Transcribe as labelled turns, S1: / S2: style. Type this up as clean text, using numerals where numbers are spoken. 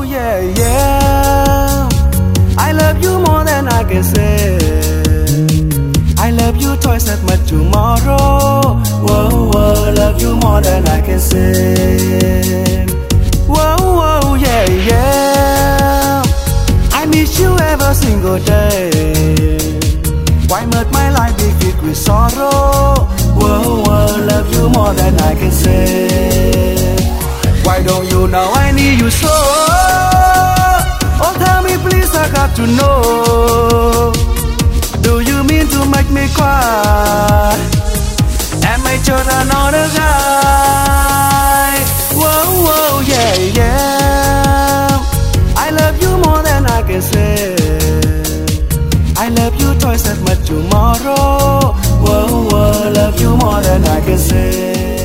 S1: yeah, yeah. I love you more than I can say. I love you twice as much tomorrow. Whoa, whoa, love you more than I can say. Whoa, whoa, yeah, yeah. I miss you every single day. Why must my life be filled with sorrow? Whoa, whoa, love you more than I can say. Why don't you know I need you so? Oh, tell me please, I got to know. Do you mean to make me cry? Am I just another guy? Whoa, whoa, yeah, yeah. I love you more than I can say. I love you twice as much tomorrow. Whoa, whoa, love you more than I can say.